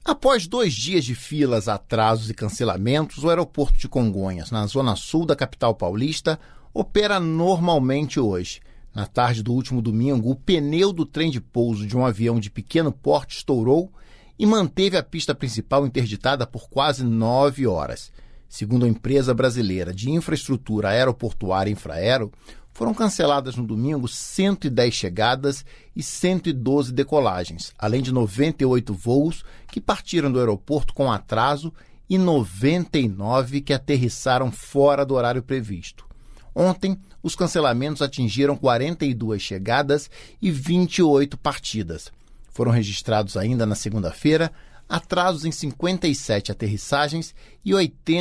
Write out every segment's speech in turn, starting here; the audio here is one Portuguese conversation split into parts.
Após 2 dias de filas, atrasos e cancelamentos, o aeroporto de Congonhas, na zona sul da capital paulista, opera normalmente hoje. Na tarde do último domingo, o pneu do trem de pouso de um avião de pequeno porte estourou e manteve a pista principal interditada por quase 9 horas. Segundo a empresa brasileira de infraestrutura aeroportuária Infraero, foram canceladas no domingo 110 chegadas e 112 decolagens, além de 98 voos que partiram do aeroporto com atraso e 99 que aterrissaram fora do horário previsto. Ontem, os cancelamentos atingiram 42 chegadas e 28 partidas. Foram registrados ainda na segunda-feira atrasos em 57 aterrissagens e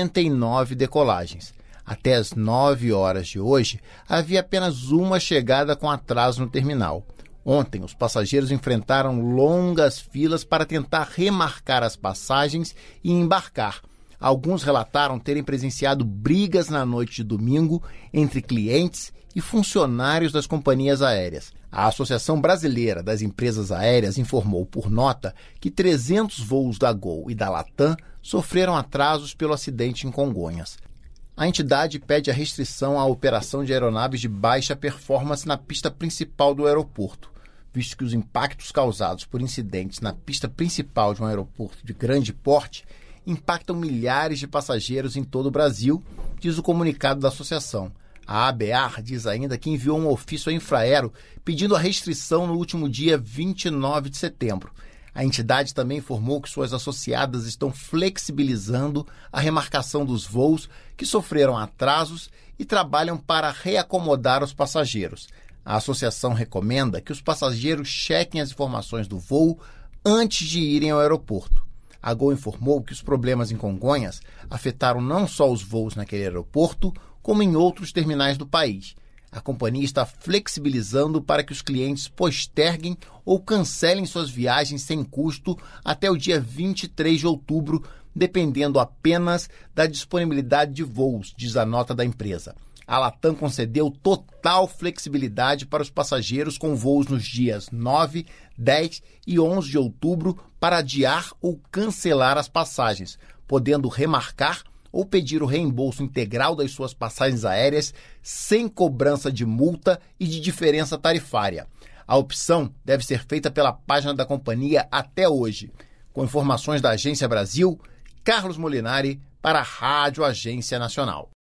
89 decolagens. Até às 9 horas de hoje, havia apenas uma chegada com atraso no terminal. Ontem, os passageiros enfrentaram longas filas para tentar remarcar as passagens e embarcar. Alguns relataram terem presenciado brigas na noite de domingo entre clientes e funcionários das companhias aéreas. A Associação Brasileira das Empresas Aéreas informou por nota que 300 voos da Gol e da Latam sofreram atrasos pelo acidente em Congonhas. A entidade pede a restrição à operação de aeronaves de baixa performance na pista principal do aeroporto, visto que os impactos causados por incidentes na pista principal de um aeroporto de grande porte impactam milhares de passageiros em todo o Brasil, diz o comunicado da associação. A ABAR diz ainda que enviou um ofício à Infraero pedindo a restrição no último dia 29 de setembro. A entidade também informou que suas associadas estão flexibilizando a remarcação dos voos que sofreram atrasos e trabalham para reacomodar os passageiros. A associação recomenda que os passageiros chequem as informações do voo antes de irem ao aeroporto. A Gol informou que os problemas em Congonhas afetaram não só os voos naquele aeroporto, como em outros terminais do país. A companhia está flexibilizando para que os clientes posterguem ou cancelem suas viagens sem custo até o dia 23 de outubro, dependendo apenas da disponibilidade de voos, diz a nota da empresa. A Latam concedeu total flexibilidade para os passageiros com voos nos dias 9, 10 e 11 de outubro para adiar ou cancelar as passagens, podendo remarcar ou pedir o reembolso integral das suas passagens aéreas sem cobrança de multa e de diferença tarifária. A opção deve ser feita pela página da companhia até hoje. Com informações da Agência Brasil, Carlos Molinari para a Rádio Agência Nacional.